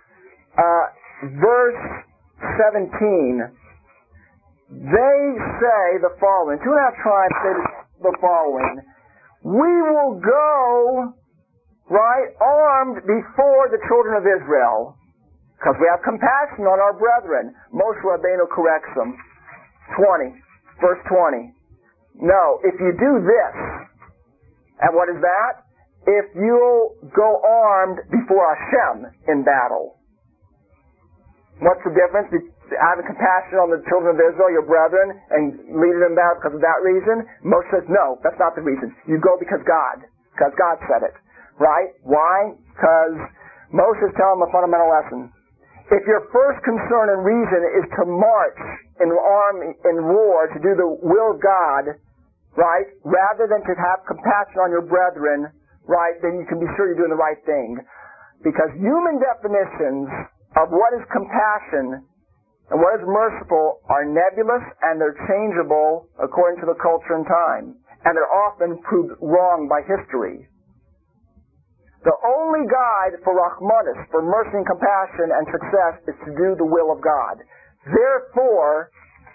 Verse 17, they say the following, 2.5 tribes say the following, we will go, right, armed before the children of Israel, because we have compassion on our brethren. Moshe Rabbeinu corrects them. 20, verse 20. No, if you do this, and what is that? If you'll go armed before Hashem in battle. What's the difference between having compassion on the children of Israel, your brethren, and leading them battle because of that reason? Moshe says, no, that's not the reason. You go because God said it. Right? Why? Because Moshe is telling them a fundamental lesson. If your first concern and reason is to march in war to do the will of God, right, rather than to have compassion on your brethren, right, then you can be sure you're doing the right thing. Because human definitions of what is compassion and what is merciful are nebulous and they're changeable according to the culture and time. And they're often proved wrong by history. The only guide for Rahmanis, for mercy and compassion and success, is to do the will of God. Therefore,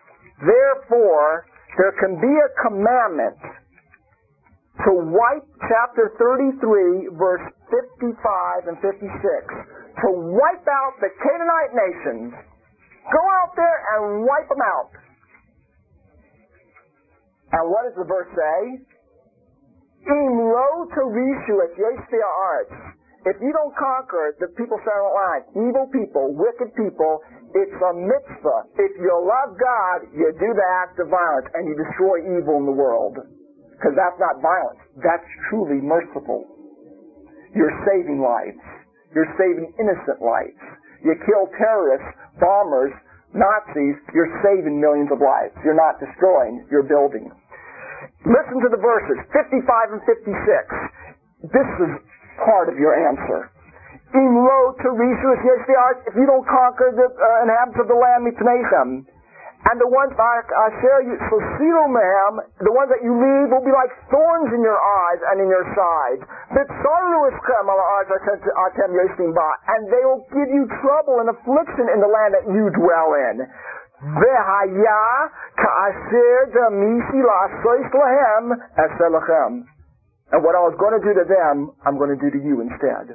there can be a commandment to wipe chapter 33, verse 55 and 56, to wipe out the Canaanite nations. Go out there and wipe them out. And what does the verse say? Im lo terishu et yeshvei ha'aretz. If you don't conquer the people standing on the line, evil people, wicked people, it's a mitzvah. If you love God, you do the act of violence and you destroy evil in the world. Because that's not violence. That's truly merciful. You're saving lives. You're saving innocent lives. You kill terrorists, bombers, Nazis, you're saving millions of lives. You're not destroying, you're building. Listen to the verses, 55 and 56. This is part of your answer. Im lo terishu es yeshvei ha'aretz, if you don't conquer the inhabitants of the land, mitneichem. And the ones I share you, so mehem, the ones that you leave will be like thorns in your eyes and in your sides. And they will give you trouble and affliction in the land that you dwell in. And what I was going to do to them, I'm going to do to you instead.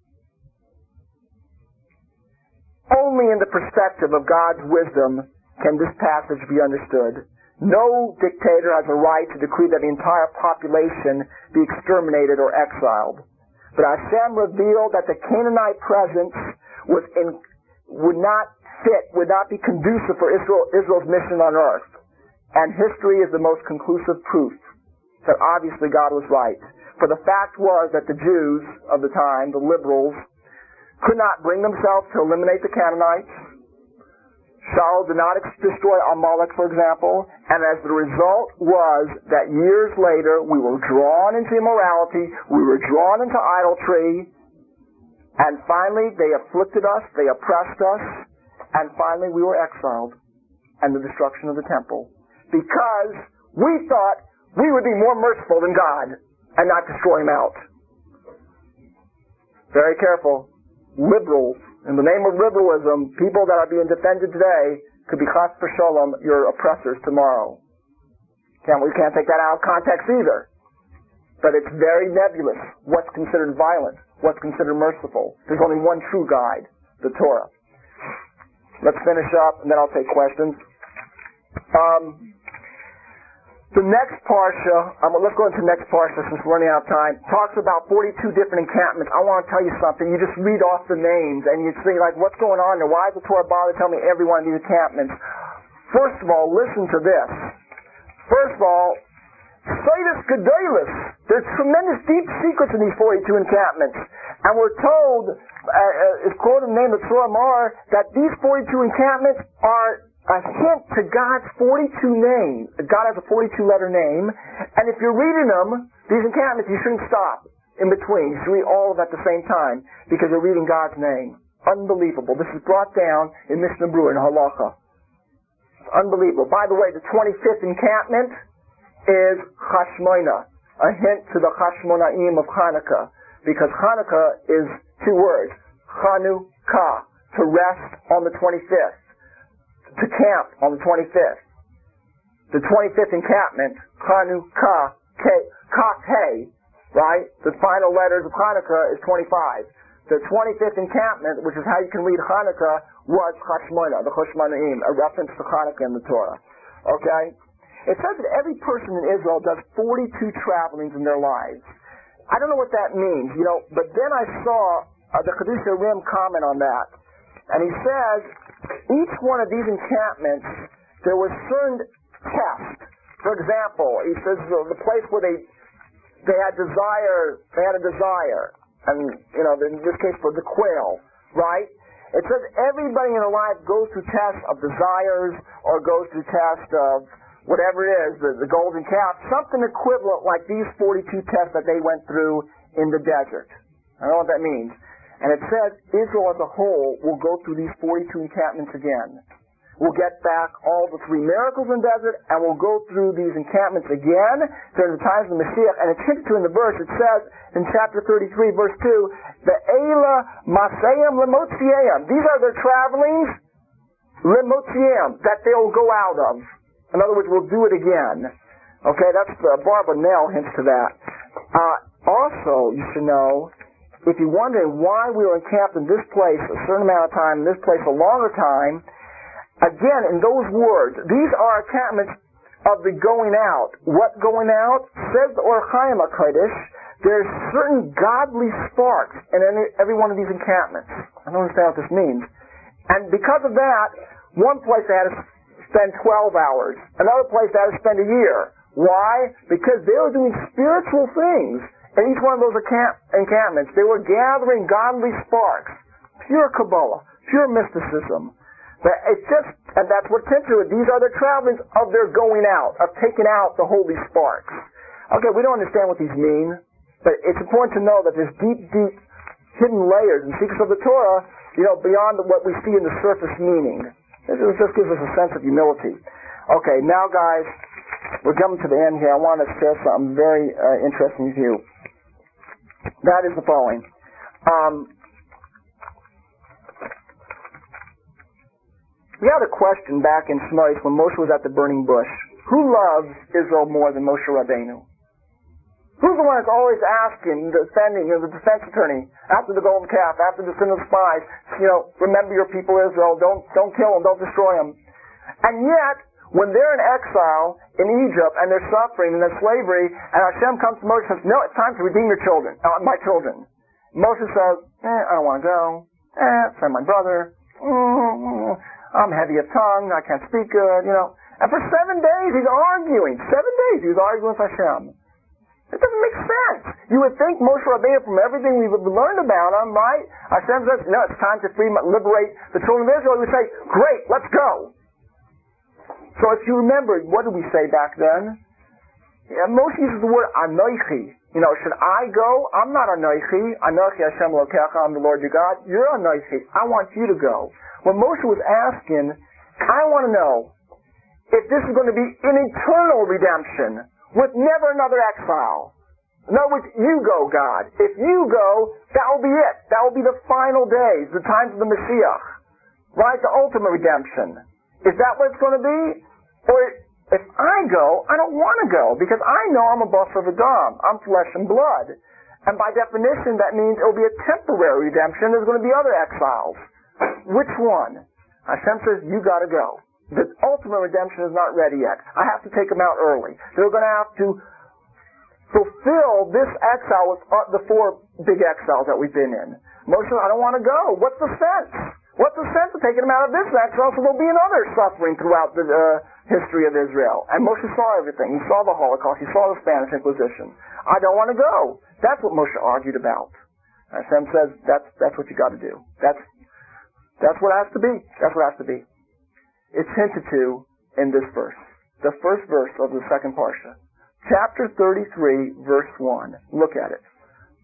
Only in the perspective of God's wisdom can this passage be understood. No dictator has a right to decree that the entire population be exterminated or exiled. But Hashem revealed that the Canaanite presence would not be conducive for Israel's mission on earth. And history is the most conclusive proof that obviously God was right. For the fact was that the Jews of the time, the liberals, could not bring themselves to eliminate the Canaanites. Shaul did not destroy Amalek, for example, and as the result was that years later we were drawn into immorality, we were drawn into idolatry, and finally they afflicted us, they oppressed us, and finally we were exiled, and the destruction of the temple. Because we thought we would be more merciful than God and not destroy him out. Very careful. Liberals, in the name of liberalism, people that are being defended today could be chas v'sholom your oppressors tomorrow. We can't take that out of context either. But it's very nebulous what's considered violent, what's considered merciful. There's only one true guide, the Torah. Let's finish up and then I'll take questions. The next parsha, let's go into the next parsha since we're running out of time, talks about 42 different encampments. I want to tell you something. You just read off the names and you think like, what's going on there? Why does the Torah bother to tell me every one of these encampments? First of all, listen to this. First of all, Seidas Gedolos. There's tremendous deep secrets in these 42 encampments. And we're told, it's quoted in the name of Surah Mar, that these 42 encampments are a hint to God's 42 names. God has a 42-letter name, and if you're reading them, these encampments, you shouldn't stop in between. You should read all of them at the same time, because you're reading God's name. Unbelievable. This is brought down in Mishnah Berurah in Halacha. It's unbelievable. By the way, the 25th encampment is Chashmoina, a hint to the Chashmonaim of Hanukkah, because Hanukkah is two words, Chanukah, to rest on the 25th, to camp on the 25th. The 25th encampment, Chanukah, Kaf-Hey, right? The final letters of Hanukkah is 25. The 25th encampment, which is how you can read Hanukkah, was Chashmoina, the Chashmonaim, a reference to Hanukkah in the Torah. Okay? It says that every person in Israel does 42 travelings in their lives. I don't know what that means, but then I saw the Chiddushei Rim comment on that. And he says, each one of these encampments, there was certain tests. For example, he says the place where they had a desire. And, in this case for the quail, right? It says everybody in their life goes through tests of desires or goes through tests of whatever it is, the golden calf, something equivalent like these 42 tests that they went through in the desert. I don't know what that means. And it says Israel as a whole will go through these 42 encampments again. We'll get back all the 3 miracles in the desert, and we'll go through these encampments again during the times of the Mashiach. And it's hinted to in the verse. It says in chapter 33, verse 2, the Eila Masayim Lemotziam. These are their travelings, Lemotziam, that they'll go out of. In other words, we'll do it again. Okay, that's Barbara Nell hints to that. Also, you should know, if you're wondering why we were encamped in this place a certain amount of time, in this place a longer time, again, in those words, these are encampments of the going out. What going out? Says the Or Chaim HaKodesh, there's certain godly sparks in every one of these encampments. I don't understand what this means. And because of that, one place they had to spend 12 hours. Another place they had to spend a year. Why? Because they were doing spiritual things in each one of those encampments. They were gathering godly sparks. Pure Kabbalah. Pure mysticism. And that's what's interesting. These are the travelings of their going out, of taking out the holy sparks. Okay, we don't understand what these mean, but it's important to know that there's deep, deep hidden layers and secrets of the Torah, beyond what we see in the surface meaning. This just gives us a sense of humility. Okay, now guys, we're coming to the end here. I want to share something very interesting with you. That is the following. We had a question back in Shmos when Moshe was at the burning bush. Who loves Israel more than Moshe Rabbeinu? Who's the one that's always asking, defending, the defense attorney, after the golden calf, after the sin of the spies, remember your people Israel, don't kill them, don't destroy them. And yet, when they're in exile in Egypt and they're suffering in their slavery, and Hashem comes to Moshe and says, no, it's time to redeem your children, my children. Moshe says, I don't want to go. Send my brother. I'm heavy of tongue, I can't speak good, And for 7 days he's arguing. 7 days he's arguing with Hashem. It doesn't make sense. You would think Moshe Rabbeinu, from everything we've learned about him, right? Hashem says, no, it's time to liberate the children of Israel. We say, great, let's go. So if you remember, what did we say back then? Moshe uses the word Anoichi. Should I go? I'm not Anoichi. Anoichi Hashem Elokecha, I'm the Lord your God. You're Anoichi. I want you to go. When Moshe was asking, I want to know if this is going to be an eternal redemption with never another exile. In other words, you go, God. If you go, that will be it. That will be the final days, the times of the Mashiach. Right? The ultimate redemption. Is that what it's going to be? Or if I go, I don't want to go because I know I'm a Basar V'Dam. I'm flesh and blood. And by definition, that means it will be a temporary redemption. There's going to be other exiles. Which one? Hashem says, you got to go. The ultimate redemption is not ready yet. I have to take them out early. They're going to have to fulfill this exile with the 4 big exiles that we've been in. Moshe says, I don't want to go. What's the sense? What's the sense of taking them out of this exile so there'll be another suffering throughout the history of Israel? And Moshe saw everything. He saw the Holocaust. He saw the Spanish Inquisition. I don't want to go. That's what Moshe argued about. Hashem says, that's what you got to do. That's what it has to be. That's what it has to be. It's hinted to in this verse. The first verse of the second parsha. Chapter 33, verse 1. Look at it.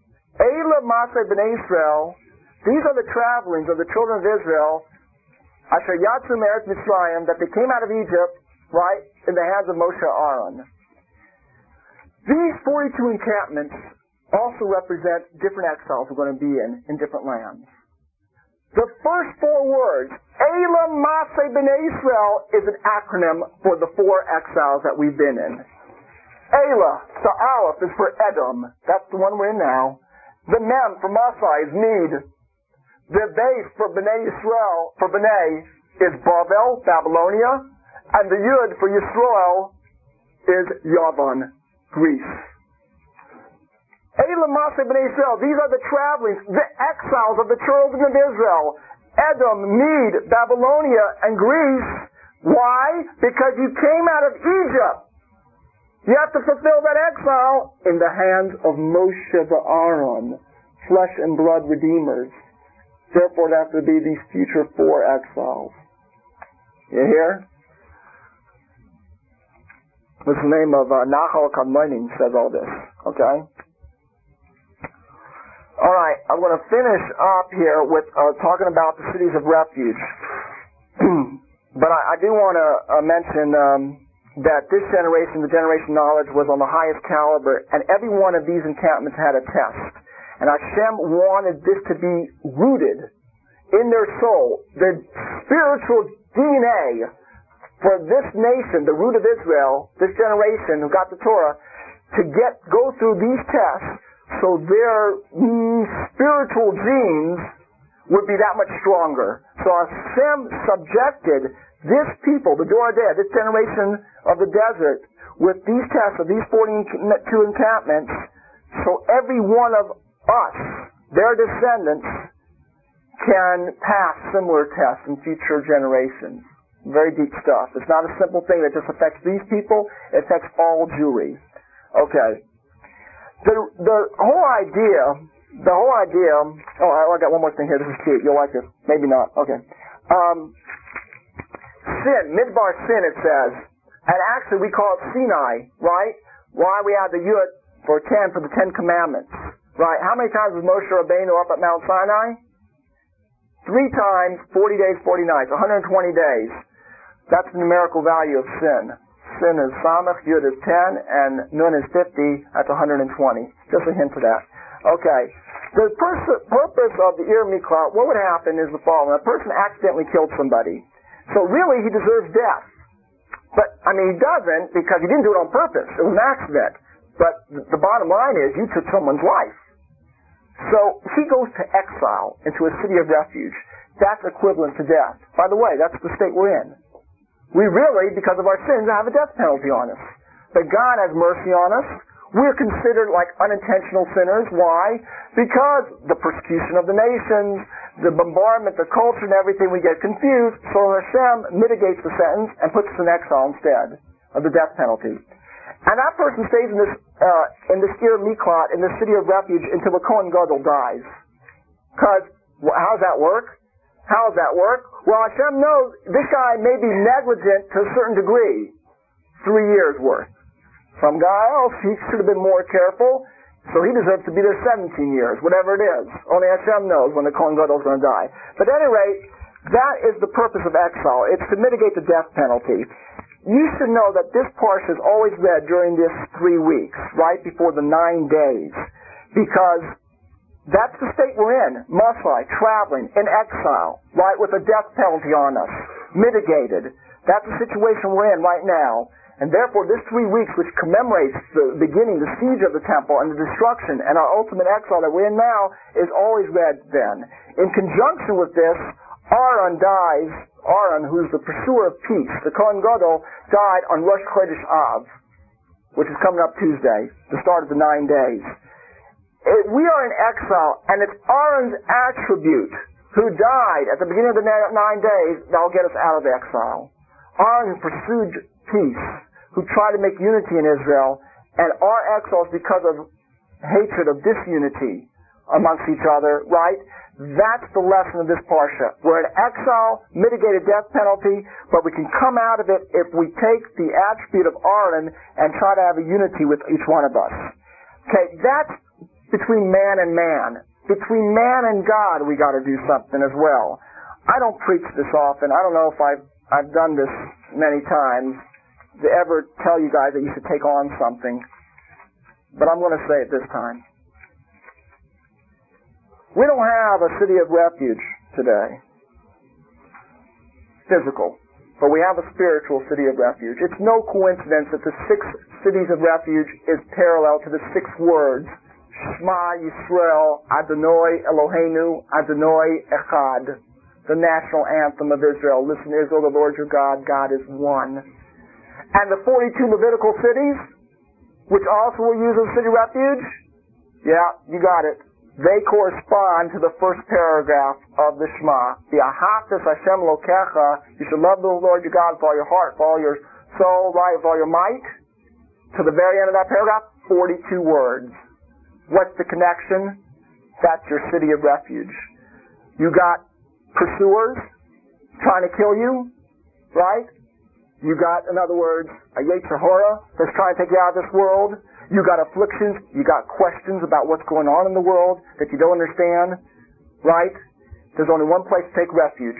Eila Maseh B'nai Israel. These are the travelings of the children of Israel. Asher Yatsu Meretz Mitzrayim, that they came out of Egypt, right, in the hands of Moshe and Aaron. These 42 encampments also represent different exiles we're going to be in different lands. The first four words, Elam Maseh B'nai Yisrael, is an acronym for the four exiles that we've been in. Elah, the Aleph, is for Edom. That's the one we're in now. The Mem for Masai is Need. The Beis for B'nai Yisrael, for B'nai, is Bavel, Babylonia. And the Yud for Yisrael is Yavan, Greece. Elam Maseh B'nai Yisrael, these are the travelings, the exiles of the children of Israel. Edom, Med, Babylonia, and Greece. Why? Because you came out of Egypt. You have to fulfill that exile in the hands of Moshe and Aaron, flesh and blood redeemers. Therefore, it has to be these future four exiles. You hear? What's the name of Nahal Kadmonim says all this. Okay? Alright, I'm going to finish up here with talking about the cities of refuge. But I do want to mention that this generation, the generation of knowledge, was on the highest caliber, and every one of these encampments had a test. And Hashem wanted this to be rooted in their soul. The spiritual DNA for this nation, the root of Israel, this generation who got the Torah, to go through these tests so their spiritual genes would be that much stronger. So Hashem subjected this people, the Doradeh, this generation of the desert, with these tests of these 42 encampments, so every one of us, their descendants, can pass similar tests in future generations. Very deep stuff. It's not a simple thing that just affects these people, it affects all Jewry. Okay. The whole idea, I got one more thing here, this is cute, you'll like this. Maybe not, okay. Sin, Midbar Sin, it says, and actually we call it Sinai, right? Why we have the Yud for 10 for the 10 Commandments, right? How many times was Moshe Rabbeinu up at Mount Sinai? 3 times, 40 days, 40 nights, 120 days. That's the numerical value of sin. Sin is Samach, Yud is 10, and Nun is 50, that's 120. Just a hint of that. Okay. The purpose of the Ir Miklat, what would happen is the following. A person accidentally killed somebody. So really he deserves death. But, he doesn't because he didn't do it on purpose. It was an accident. But the bottom line is you took someone's life. So he goes to exile into a city of refuge. That's equivalent to death. By the way, that's the state we're in. We really, because of our sins, have a death penalty on us. But God has mercy on us. We're considered like unintentional sinners. Why? Because the persecution of the nations, the bombardment, the culture and everything, we get confused. So Hashem mitigates the sentence and puts us in exile instead of the death penalty. And that person stays in this Ir Miklat, in this city of refuge, until the Kohen Gadol dies. Because, how does that work? How does that work? Well, Hashem knows this guy may be negligent to a certain degree. 3 years worth. Some guy else, he should have been more careful, so he deserves to be there 17 years, whatever it is. Only Hashem knows when the Kohen Gadol is going to die. But at any rate, that is the purpose of exile. It's to mitigate the death penalty. You should know that this parsha is always read during this 3 weeks, right before the 9 days, because that's the state we're in. Masai, traveling, in exile, right, with a death penalty on us, mitigated. That's the situation we're in right now. And therefore, this 3 weeks, which commemorates the beginning, the siege of the temple, and the destruction, and our ultimate exile that we're in now, is always read then. In conjunction with this, Aaron dies. Aaron, who's the pursuer of peace, the Kohen Gadol, died on Rosh Chodesh Av, which is coming up Tuesday, the start of the 9 days. We are in exile, and it's Aaron's attribute, who died at the beginning of the 9 days, that will get us out of exile. Aaron pursued peace, who tried to make unity in Israel, and our exile is because of hatred of disunity amongst each other, right? That's the lesson of this parsha. We're in exile, mitigated death penalty, but we can come out of it if we take the attribute of Aaron and try to have a unity with each one of us. Okay, that's between man and man. Between man and God, we got to do something as well. I don't preach this often. I don't know if I've done this many times to ever tell you guys that you should take on something, but I'm going to say it this time. We don't have a city of refuge today, physical, but we have a spiritual city of refuge. It's no coincidence that the 6 cities of refuge is parallel to the 6 words, Shema Yisrael, Adonai Eloheinu, Adonai Echad, the national anthem of Israel. Listen, Israel, the Lord your God, God is one. And the 42 Levitical cities, which also were used as a city of refuge, yeah, you got it. They correspond to the first paragraph of the Shema. V'ahavtas Hashem Elokecha, you should love the Lord your God with all your heart, with all your soul, right, with all your might. To the very end of that paragraph, 42 words. What's the connection? That's your city of refuge. You got pursuers trying to kill you, right? You got, in other words, a Yetzer Hara that's trying to take you out of this world. You got afflictions. You got questions about what's going on in the world that you don't understand, right? There's only one place to take refuge.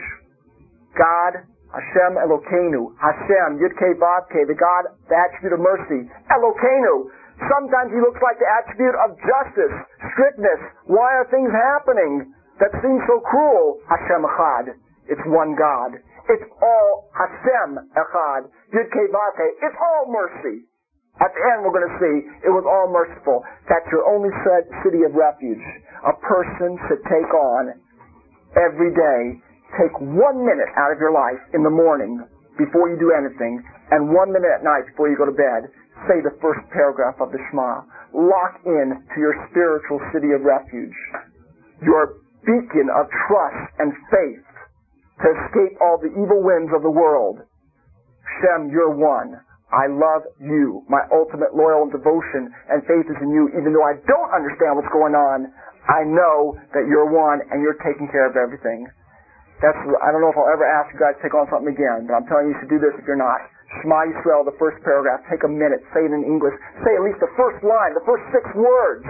God, Hashem Elokeinu. Hashem, Yud-Kei Vav-Kei, the God, the attribute of mercy. Elokeinu. Sometimes he looks like the attribute of justice, strictness. Why are things happening that seem so cruel? Hashem Echad. It's one God. It's all Hashem Echad. Yud-Kei Vav-Kei. It's all mercy. At the end we're going to see it was all merciful. That's your only city of refuge. A person should take on every day. Take 1 minute out of your life in the morning before you do anything, and 1 minute at night before you go to bed. Say the first paragraph of the Shema. Lock in to your spiritual city of refuge. Your beacon of trust and faith to escape all the evil winds of the world. Shem, you're one. I love you. My ultimate loyal devotion and faith is in you. Even though I don't understand what's going on, I know that you're one and you're taking care of everything. I don't know if I'll ever ask you guys to take on something again, but I'm telling you should do this if you're not. Shema Yisrael, the first paragraph. Take a minute. Say it in English. Say at least the first line, the first 6 words.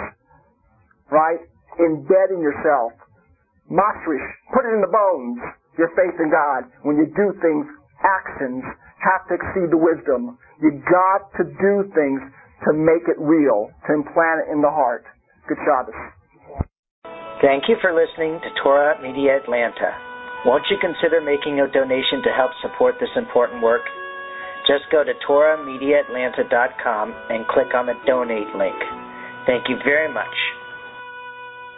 Right? Embed in yourself. Masrish. Put it in the bones. Your faith in God. When you do things, actions have to exceed the wisdom. You got to do things to make it real, to implant it in the heart. Good Shabbos. Thank you for listening to Torah Media Atlanta. Won't you consider making a donation to help support this important work? Just go to TorahMediaAtlanta.com and click on the donate link. Thank you very much.